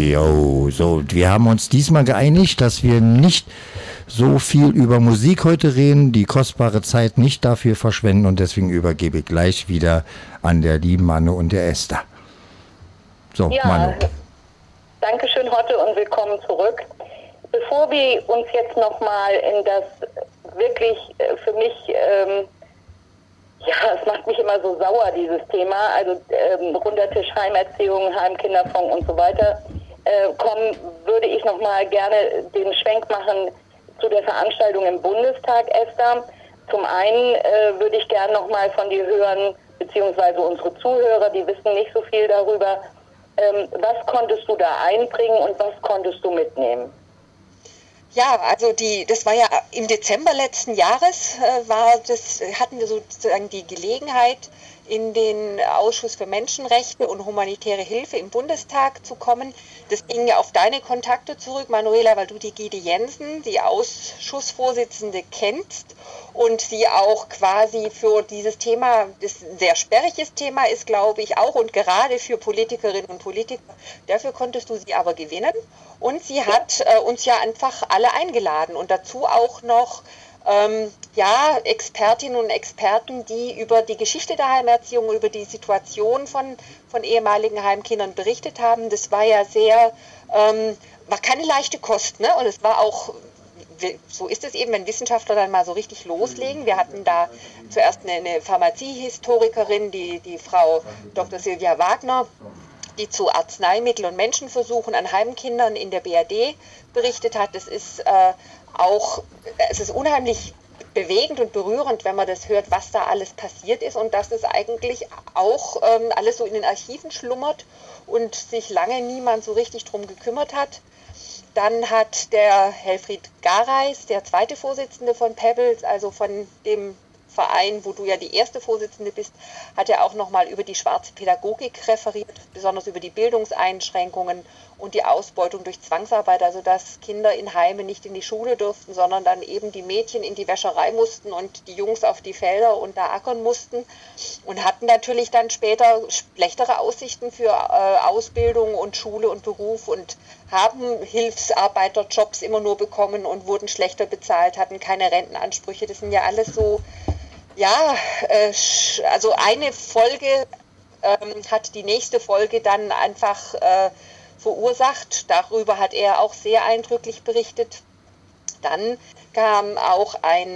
Jo, so, wir haben uns diesmal geeinigt, dass wir nicht so viel über Musik heute reden, die kostbare Zeit nicht dafür verschwenden und deswegen übergebe ich gleich wieder an der lieben Manu und der Esther. So, ja, Manu. Dankeschön, Hotte, und willkommen zurück. Bevor wir uns jetzt nochmal in das wirklich für mich, es macht mich immer so sauer, dieses Thema, also runder Tisch, Heimerziehung, Heimkinderfonds und so weiter, kommen, würde ich nochmal gerne den Schwenk machen zu der Veranstaltung im Bundestag, Esther. Zum einen würde ich gerne nochmal von dir hören, beziehungsweise unsere Zuhörer, die wissen nicht so viel darüber, was konntest du da einbringen und was konntest du mitnehmen? Ja, also das war ja im Dezember letzten Jahres, hatten wir sozusagen die Gelegenheit, in den Ausschuss für Menschenrechte und humanitäre Hilfe im Bundestag zu kommen. Das ging ja auf deine Kontakte zurück, Manuela, weil du die Gide Jensen, die Ausschussvorsitzende, kennst und sie auch quasi für dieses Thema, das ein sehr sperriges Thema ist, glaube ich, auch und gerade für Politikerinnen und Politiker, dafür konntest du sie aber gewinnen. Und sie hat uns ja einfach alle eingeladen und dazu auch noch Expertinnen und Experten, die über die Geschichte der Heimerziehung, über die Situation von ehemaligen Heimkindern berichtet haben. Das war ja war keine leichte Kost, ne? Und es war auch, so ist es eben, wenn Wissenschaftler dann mal so richtig loslegen. Wir hatten da zuerst eine Pharmaziehistorikerin, die Frau Dr. Silvia Wagner, die zu Arzneimittel- und Menschenversuchen an Heimkindern in der BRD berichtet hat. Es ist unheimlich bewegend und berührend, wenn man das hört, was da alles passiert ist und dass es eigentlich auch alles so in den Archiven schlummert und sich lange niemand so richtig drum gekümmert hat. Dann hat der Helfried Gareis, der zweite Vorsitzende von Pebbles, also von dem Verein, wo du ja die erste Vorsitzende bist, hat er auch nochmal über die schwarze Pädagogik referiert, besonders über die Bildungseinschränkungen und die Ausbeutung durch Zwangsarbeit, also dass Kinder in Heimen nicht in die Schule durften, sondern dann eben die Mädchen in die Wäscherei mussten und die Jungs auf die Felder und da ackern mussten und hatten natürlich dann später schlechtere Aussichten für Ausbildung und Schule und Beruf und haben Hilfsarbeiterjobs immer nur bekommen und wurden schlechter bezahlt, hatten keine Rentenansprüche. Das sind ja alles so, also eine Folge hat die nächste Folge dann einfach verursacht. Darüber hat er auch sehr eindrücklich berichtet. Dann kam auch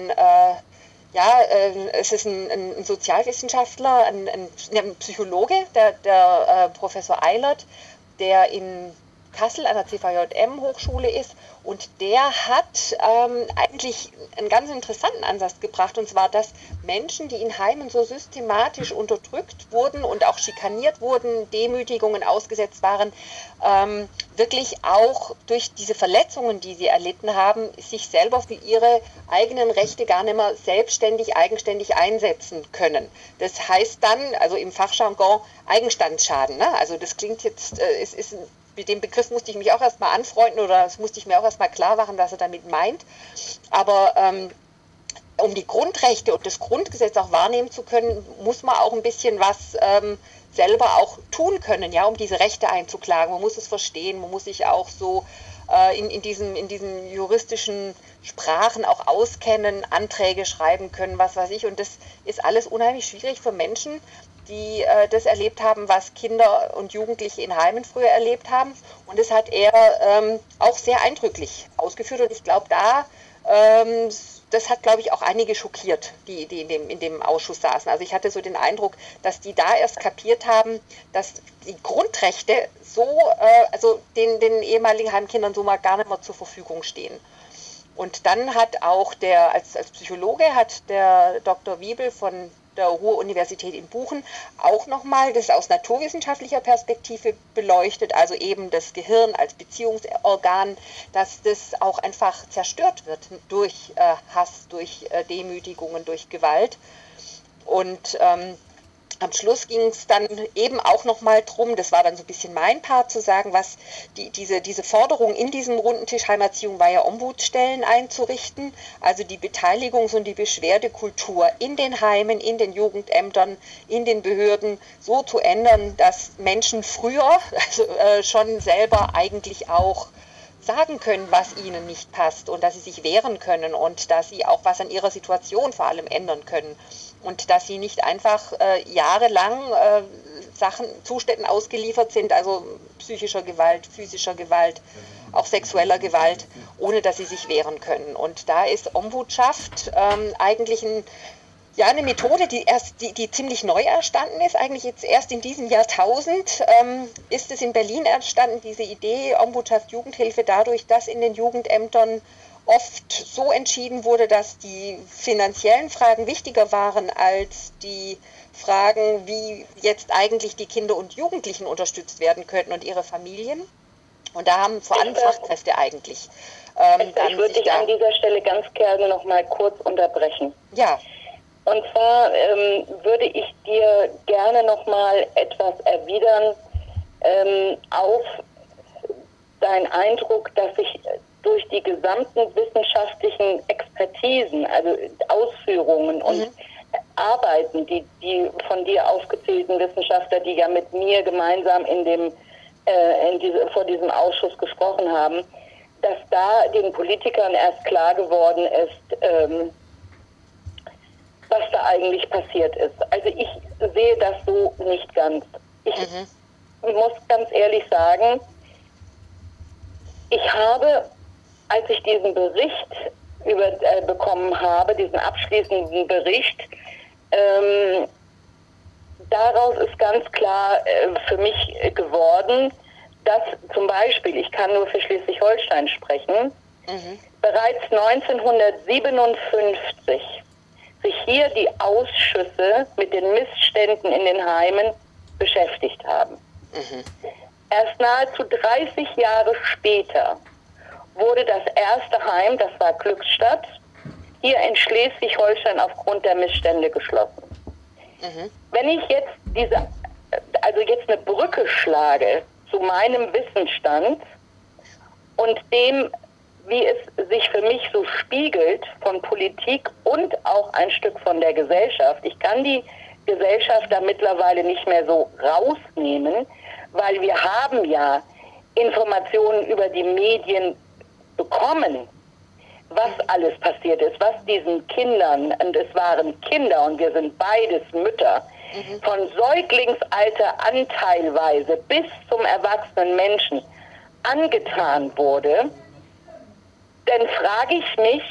es ist ein Sozialwissenschaftler, ein Psychologe, der Professor Eilert, der in Kassel an der CVJM-Hochschule ist und der hat eigentlich einen ganz interessanten Ansatz gebracht, und zwar, dass Menschen, die in Heimen so systematisch unterdrückt wurden und auch schikaniert wurden, Demütigungen ausgesetzt waren, wirklich auch durch diese Verletzungen, die sie erlitten haben, sich selber für ihre eigenen Rechte gar nicht mehr eigenständig einsetzen können. Das heißt dann, also im Fachjargon, Eigenstandsschaden. Ne? Also das klingt jetzt, mit dem Begriff musste ich mich auch erstmal anfreunden oder das musste ich mir auch erstmal klar machen, was er damit meint. Aber um die Grundrechte und das Grundgesetz auch wahrnehmen zu können, muss man auch ein bisschen was selber auch tun können, ja, um diese Rechte einzuklagen. Man muss es verstehen, man muss sich auch so in diesen juristischen Sprachen auch auskennen, Anträge schreiben können, was weiß ich. Und das ist alles unheimlich schwierig für Menschen, die das erlebt haben, was Kinder und Jugendliche in Heimen früher erlebt haben. Und das hat er auch sehr eindrücklich ausgeführt. Und ich glaube, das hat, glaube ich, auch einige schockiert, die in dem Ausschuss saßen. Also ich hatte so den Eindruck, dass die da erst kapiert haben, dass die Grundrechte so, also den ehemaligen Heimkindern so mal gar nicht mehr zur Verfügung stehen. Und dann hat auch als Psychologe hat der Dr. Wiebel von der Ruhr-Universität in Buchen auch nochmal das aus naturwissenschaftlicher Perspektive beleuchtet, also eben das Gehirn als Beziehungsorgan, dass das auch einfach zerstört wird durch Hass, durch Demütigungen, durch Gewalt. Und am Schluss ging es dann eben auch nochmal drum, das war dann so ein bisschen mein Part, zu sagen, was diese Forderung in diesem runden Tisch Heimerziehung war ja, Ombudsstellen einzurichten, also die Beteiligungs- und die Beschwerdekultur in den Heimen, in den Jugendämtern, in den Behörden so zu ändern, dass Menschen früher schon selber eigentlich auch sagen können, was ihnen nicht passt und dass sie sich wehren können und dass sie auch was an ihrer Situation vor allem ändern können. Und dass sie nicht einfach jahrelang Zuständen ausgeliefert sind, also psychischer Gewalt, physischer Gewalt, auch sexueller Gewalt, ohne dass sie sich wehren können. Und da ist Ombudschaft eigentlich eine Methode, die ziemlich neu entstanden ist. Eigentlich jetzt erst in diesem Jahrtausend ist es in Berlin entstanden, diese Idee Ombudschaft Jugendhilfe, dadurch, dass in den Jugendämtern oft so entschieden wurde, dass die finanziellen Fragen wichtiger waren als die Fragen, wie jetzt eigentlich die Kinder und Jugendlichen unterstützt werden könnten und ihre Familien. Und da haben vor allem Fachkräfte eigentlich. Ich würde dich an dieser Stelle ganz gerne noch mal kurz unterbrechen. Ja. Und zwar würde ich dir gerne noch mal etwas erwidern auf deinen Eindruck, dass sich durch die gesamten wissenschaftlichen Expertisen, also Ausführungen und Arbeiten, die von dir aufgezählten Wissenschaftler, die ja mit mir gemeinsam vor diesem Ausschuss gesprochen haben, dass da den Politikern erst klar geworden ist, was da eigentlich passiert ist. Also ich sehe das so nicht ganz. Ich muss ganz ehrlich sagen, ich habe, als ich diesen Bericht bekommen habe, diesen abschließenden Bericht, daraus ist ganz klar für mich geworden, dass zum Beispiel, ich kann nur für Schleswig-Holstein sprechen, bereits 1957 sich hier die Ausschüsse mit den Missständen in den Heimen beschäftigt haben. Erst nahezu 30 Jahre später wurde das erste Heim, das war Glückstadt, hier in Schleswig-Holstein aufgrund der Missstände geschlossen. Wenn ich jetzt eine Brücke schlage zu meinem Wissensstand und dem, wie es sich für mich so spiegelt von Politik und auch ein Stück von der Gesellschaft. Ich kann die Gesellschaft da mittlerweile nicht mehr so rausnehmen, weil wir haben ja Informationen über die Medien bekommen, was alles passiert ist, was diesen Kindern, und es waren Kinder und wir sind beides Mütter, von Säuglingsalter an teilweise bis zum erwachsenen Menschen angetan wurde, dann frage ich mich,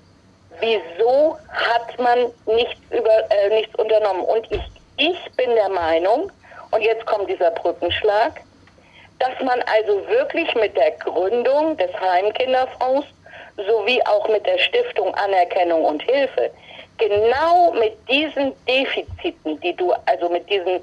wieso hat man nichts unternommen? Und ich bin der Meinung, und jetzt kommt dieser Brückenschlag, dass man also wirklich mit der Gründung des Heimkinderfonds sowie auch mit der Stiftung Anerkennung und Hilfe genau mit diesen Defiziten, mit diesem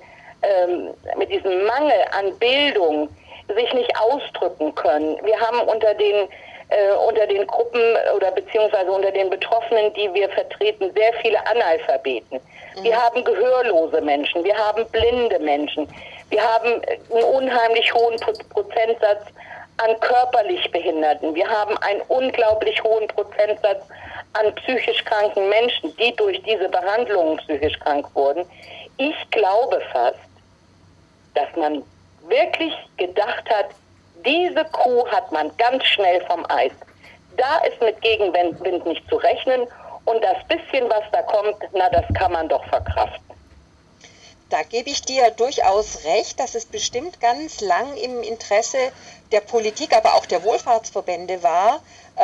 Mangel an Bildung sich nicht ausdrücken können. Wir haben unter den Gruppen oder beziehungsweise unter den Betroffenen, die wir vertreten, sehr viele Analphabeten. Wir haben gehörlose Menschen, wir haben blinde Menschen, wir haben einen unheimlich hohen Prozentsatz an körperlich Behinderten. Wir haben einen unglaublich hohen Prozentsatz an psychisch kranken Menschen, die durch diese Behandlungen psychisch krank wurden. Ich glaube fast, dass man wirklich gedacht hat, diese Kuh hat man ganz schnell vom Eis. Da ist mit Gegenwind nicht zu rechnen und das bisschen, was da kommt, das kann man doch verkraften. Da gebe ich dir durchaus recht, dass es bestimmt ganz lang im Interesse der Politik, aber auch der Wohlfahrtsverbände war,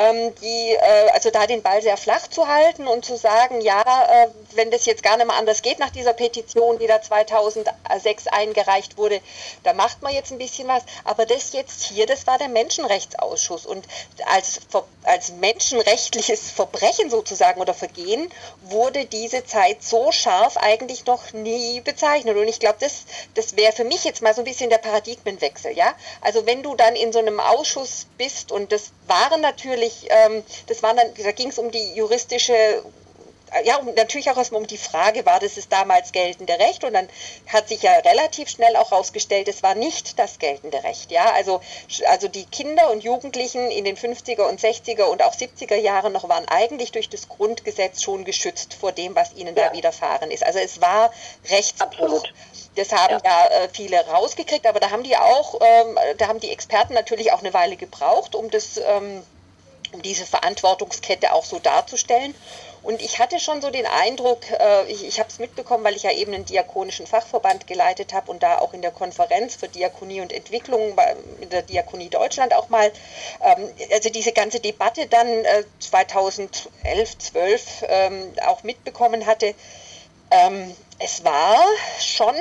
also da den Ball sehr flach zu halten und zu sagen, wenn das jetzt gar nicht mehr anders geht nach dieser Petition, die da 2006 eingereicht wurde, da macht man jetzt ein bisschen was. Aber das jetzt hier, das war der Menschenrechtsausschuss und als menschenrechtliches Verbrechen sozusagen oder Vergehen wurde diese Zeit so scharf eigentlich noch nie bezeichnet. Und ich glaube, das wäre für mich jetzt mal so ein bisschen der Paradigmenwechsel, ja. Also wenn du dann in so einem Ausschuss bist und das waren natürlich, da ging es um die juristische ja, und natürlich auch erstmal um die Frage, war das damals geltende Recht? Und dann hat sich ja relativ schnell auch herausgestellt, es war nicht das geltende Recht. Ja? Also die Kinder und Jugendlichen in den 50er und 60er und auch 70er Jahren noch waren eigentlich durch das Grundgesetz schon geschützt vor dem, was ihnen da widerfahren ist. Also es war Rechtsbruch. Absolut. Das haben viele rausgekriegt, aber da haben die Experten natürlich auch eine Weile gebraucht, um diese Verantwortungskette auch so darzustellen. Und ich hatte schon so den Eindruck, ich habe es mitbekommen, weil ich ja eben einen diakonischen Fachverband geleitet habe und da auch in der Konferenz für Diakonie und Entwicklung in der Diakonie Deutschland auch mal, also diese ganze Debatte dann 2011, 12 auch mitbekommen hatte. Es war schon...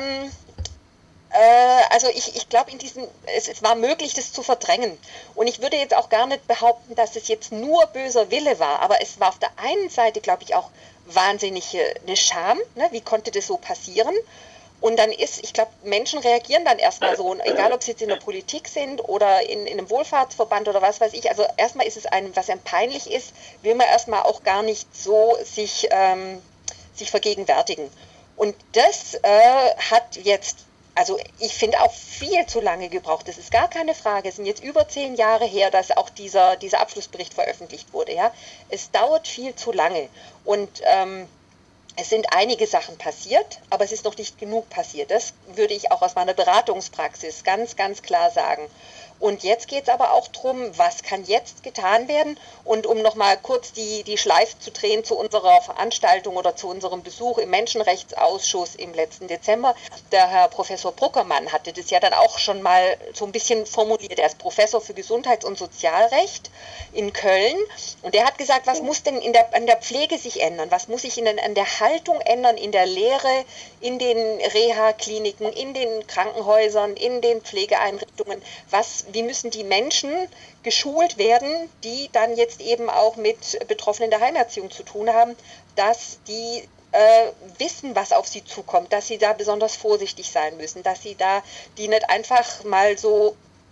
also ich glaube, es war möglich, das zu verdrängen. Und ich würde jetzt auch gar nicht behaupten, dass es jetzt nur böser Wille war, aber es war auf der einen Seite, glaube ich, auch wahnsinnig eine Scham, ne? Wie konnte das so passieren? Und dann ich glaube, Menschen reagieren dann erstmal so, egal ob sie jetzt in der Politik sind oder in einem Wohlfahrtsverband oder was weiß ich, also erstmal ist es einem, was einem peinlich ist, will man erstmal auch gar nicht so sich vergegenwärtigen. Und das hat jetzt, also ich finde, auch viel zu lange gebraucht. Das ist gar keine Frage. Es sind jetzt über 10 Jahre her, dass auch dieser Abschlussbericht veröffentlicht wurde. Ja? Es dauert viel zu lange. Und es sind einige Sachen passiert, aber es ist noch nicht genug passiert. Das würde ich auch aus meiner Beratungspraxis ganz, ganz klar sagen. Und jetzt geht es aber auch darum, was kann jetzt getan werden? Und um nochmal kurz die Schleife zu drehen zu unserer Veranstaltung oder zu unserem Besuch im Menschenrechtsausschuss im letzten Dezember. Der Herr Professor Bruckermann hatte das ja dann auch schon mal so ein bisschen formuliert. Er ist Professor für Gesundheits- und Sozialrecht in Köln. Und er hat gesagt, was muss denn an der Pflege sich ändern? Was muss sich an der Haltung ändern, in der Lehre, in den Reha-Kliniken, in den Krankenhäusern, in den Pflegeeinrichtungen? Wie müssen die Menschen geschult werden, die dann jetzt eben auch mit Betroffenen der Heimerziehung zu tun haben, dass die wissen, was auf sie zukommt, dass sie da besonders vorsichtig sein müssen, dass sie da die nicht einfach mal so,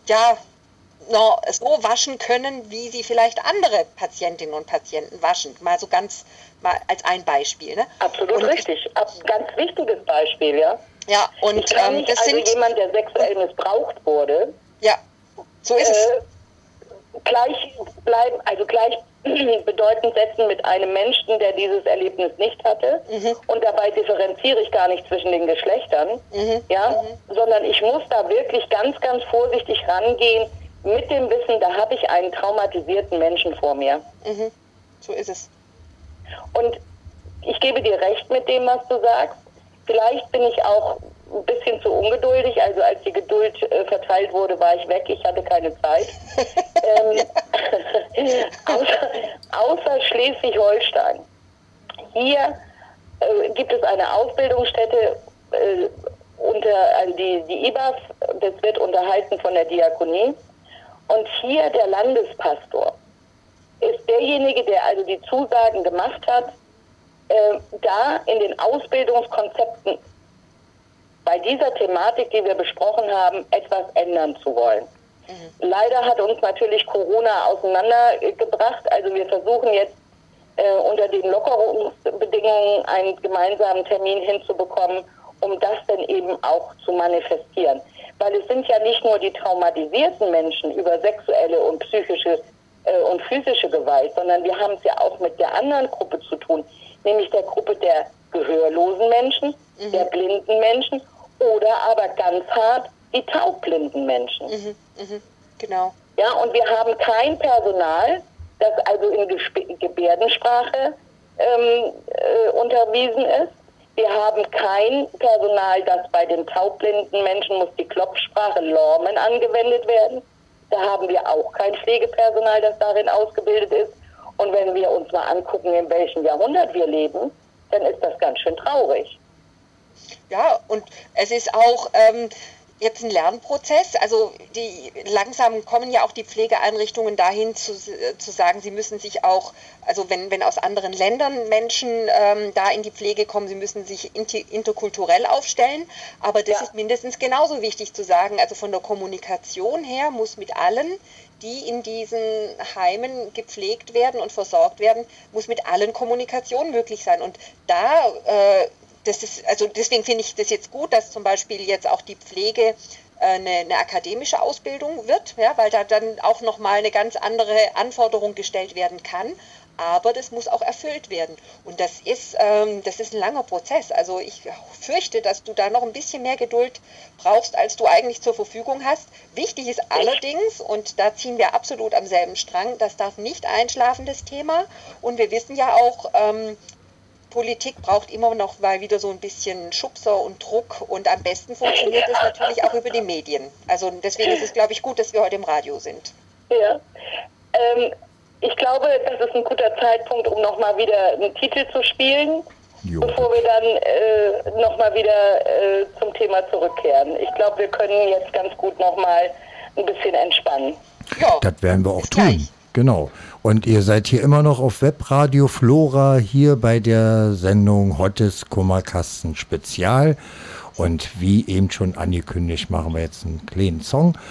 so waschen können, wie sie vielleicht andere Patientinnen und Patienten waschen. Mal als ein Beispiel. Ne? Absolut richtig. Ganz wichtiges Beispiel, ja. Ja, und das sind jemand, der sexuell missbraucht wurde. Ja. So ist es. Gleich bedeutend setzen mit einem Menschen, der dieses Erlebnis nicht hatte. Und dabei differenziere ich gar nicht zwischen den Geschlechtern, sondern ich muss da wirklich ganz, ganz vorsichtig rangehen mit dem Wissen, da habe ich einen traumatisierten Menschen vor mir. So ist es. Und ich gebe dir recht mit dem, was du sagst. Vielleicht bin ich auch ein bisschen zu ungeduldig. Also als die Geduld verteilt wurde, war ich weg. Ich hatte keine Zeit. Außer Schleswig-Holstein. Hier gibt es eine Ausbildungsstätte die IBAF. Das wird unterhalten von der Diakonie. Und hier der Landespastor ist derjenige, der also die Zusagen gemacht hat, da in den Ausbildungskonzepten bei dieser Thematik, die wir besprochen haben, etwas ändern zu wollen. Leider hat uns natürlich Corona auseinandergebracht. Also wir versuchen jetzt unter den Lockerungsbedingungen einen gemeinsamen Termin hinzubekommen, um das dann eben auch zu manifestieren. Weil es sind ja nicht nur die traumatisierten Menschen über sexuelle und psychische und physische Gewalt, sondern wir haben es ja auch mit der anderen Gruppe zu tun, nämlich der Gruppe der gehörlosen Menschen, der blinden Menschen oder aber ganz hart die taubblinden Menschen. Genau. Ja, und wir haben kein Personal, das also in Gebärdensprache unterwiesen ist. Wir haben kein Personal, das bei den taubblinden Menschen muss die Klopfsprache Lormen angewendet werden. Da haben wir auch kein Pflegepersonal, das darin ausgebildet ist. Und wenn wir uns mal angucken, in welchem Jahrhundert wir leben, dann ist das ganz schön traurig. Ja, und es ist auch, jetzt ein Lernprozess. Also langsam kommen ja auch die Pflegeeinrichtungen dahin zu sagen, sie müssen sich auch, also wenn aus anderen Ländern Menschen da in die Pflege kommen, sie müssen sich interkulturell aufstellen. Aber das ist mindestens genauso wichtig zu sagen. Also von der Kommunikation her muss mit allen, die in diesen Heimen gepflegt werden und versorgt werden, muss mit allen Kommunikation möglich sein. Und da deswegen finde ich das jetzt gut, dass zum Beispiel jetzt auch die Pflege eine akademische Ausbildung wird, ja, weil da dann auch nochmal eine ganz andere Anforderung gestellt werden kann. Aber das muss auch erfüllt werden. Und das ist ein langer Prozess. Also ich fürchte, dass du da noch ein bisschen mehr Geduld brauchst, als du eigentlich zur Verfügung hast. Wichtig ist allerdings, und da ziehen wir absolut am selben Strang, das darf nicht einschlafen, das Thema. Und wir wissen ja auch, Politik braucht immer noch mal wieder so ein bisschen Schubser und Druck und am besten funktioniert es natürlich auch über die Medien. Also deswegen ist es, glaube ich, gut, dass wir heute im Radio sind. Ja, ich glaube, das ist ein guter Zeitpunkt, um nochmal wieder einen Titel zu spielen, bevor wir dann nochmal wieder zum Thema zurückkehren. Ich glaube, wir können jetzt ganz gut nochmal ein bisschen entspannen. Ja, das werden wir auch tun. Gleich. Genau. Und ihr seid hier immer noch auf Webradio Flora, hier bei der Sendung Hottes Kummerkasten Spezial. Und wie eben schon angekündigt, machen wir jetzt einen kleinen Song.